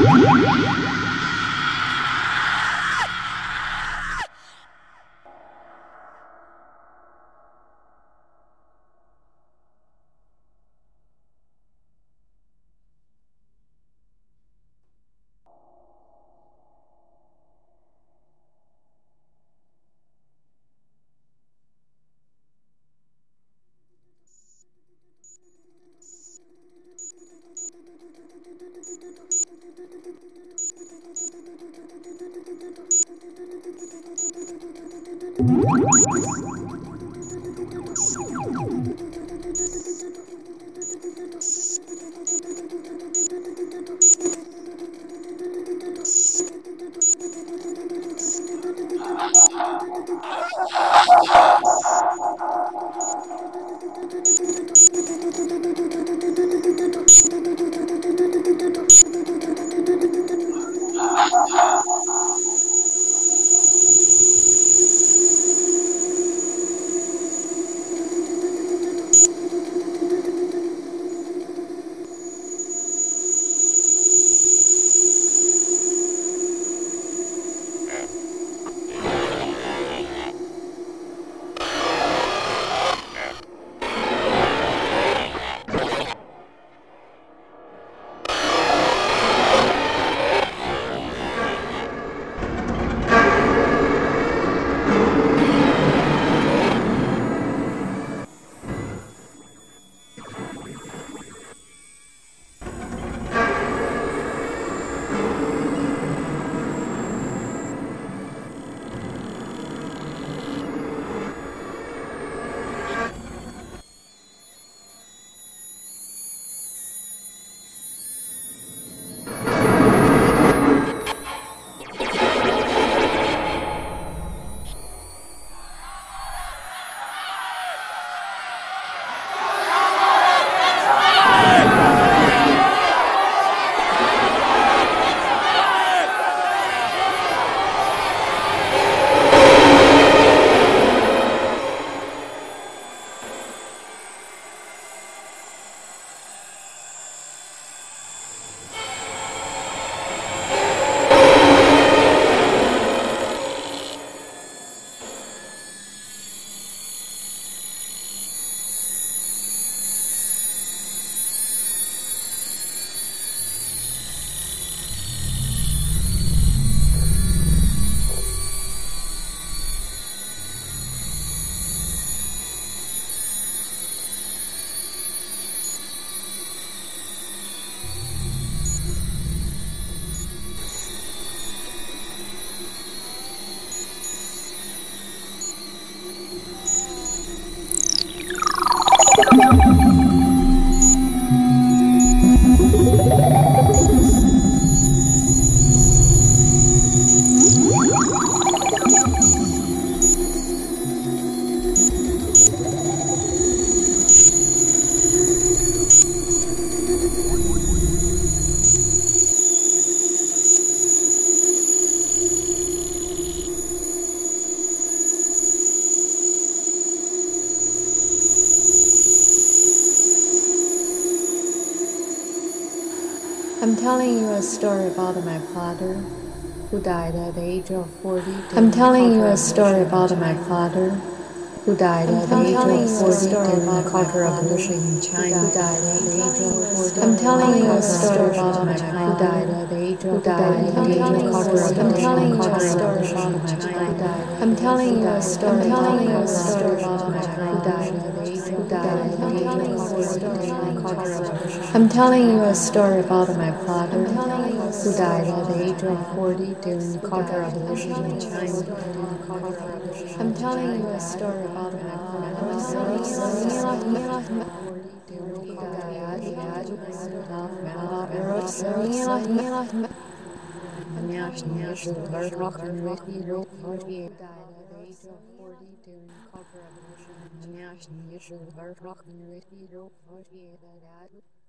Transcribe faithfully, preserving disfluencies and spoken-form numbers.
I'm telling you a story about my father, who died at the age of forty. I'm telling you a story about my father, who died at the age of forty during the Cultural Revolution in China. Who died at the age of forty. I'm telling you a story about my father, who died at the age of died at the age of Cultural Revolution in China. I'm telling you a story. I'm telling you a story about my father, who died at the age of died at the age of forty. I'm telling you a story about my father, who died at the age of forty during the Cultural Revolution in China. I'm telling you a story about my father, who died at the age of forty during the Cultural Revolution.